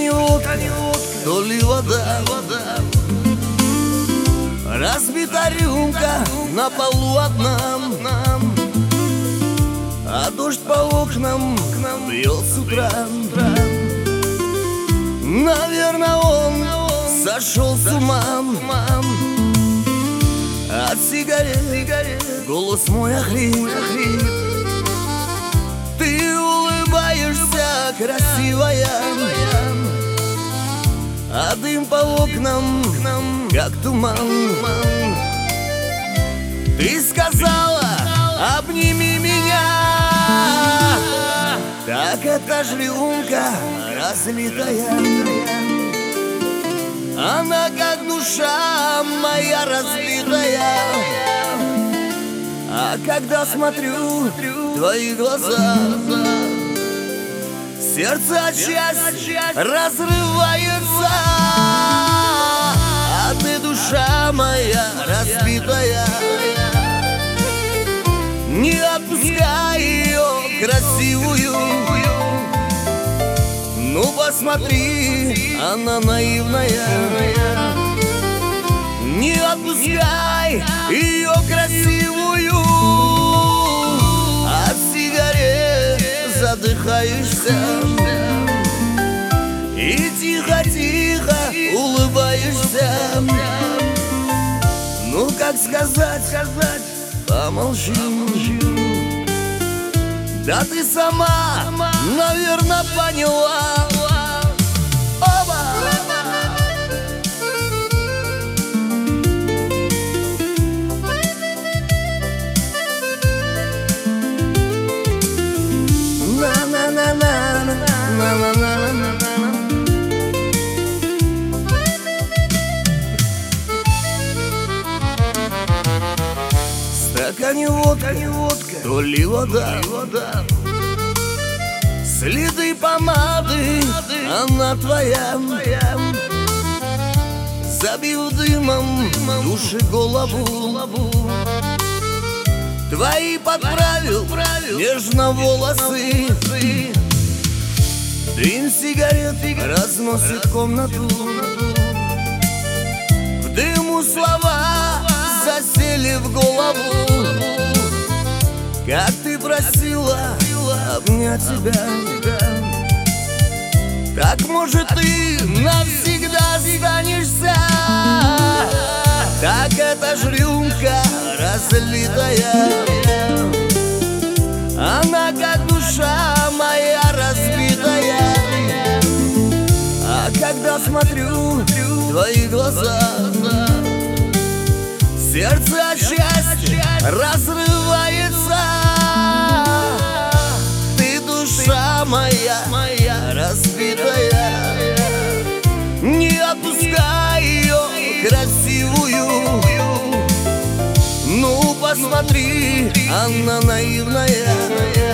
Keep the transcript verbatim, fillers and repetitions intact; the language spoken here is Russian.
не водка, то ли вода. Разбита рюмка на полу одна, а дождь по окнам к нам бьет с утра. Наверное, он сошел с ума от сигарет, голос мой охрип. Ты улыбаешься, красивая, а дым по окнам, как туман. Ты сказала, обними меня, так эта ж рюмка разлитая. Она как душа моя разбитая. А когда смотрю в твои глаза, сердце от счастья разрывается. А ты, душа моя разбитая, не отпускай ее красивую. Ну посмотри, она наивная. Не отпускай ее красивую. От сигарет задыхаешься и тихо-тихо улыбаешься. Ну как сказать, сказать, помолчи. Да ты сама, наверное, поняла. Оба! В стакане водка, то ли вода. Следы помады, она твоя. Забив дымом души голову, твои подправил нежно волосы. Дым сигарет разносит комнату. В дыму слова засели в голову. Как ты просила обнять тебя, так может ты навсегда останешься. Так эта ж рюмка разлитая. Она как душа моя разбитая. А когда смотрю в твои глаза, сердце от счастья разрывается. Ты, душа моя, моя разбитая, не отпускай ее красивую. Ну посмотри, она наивная.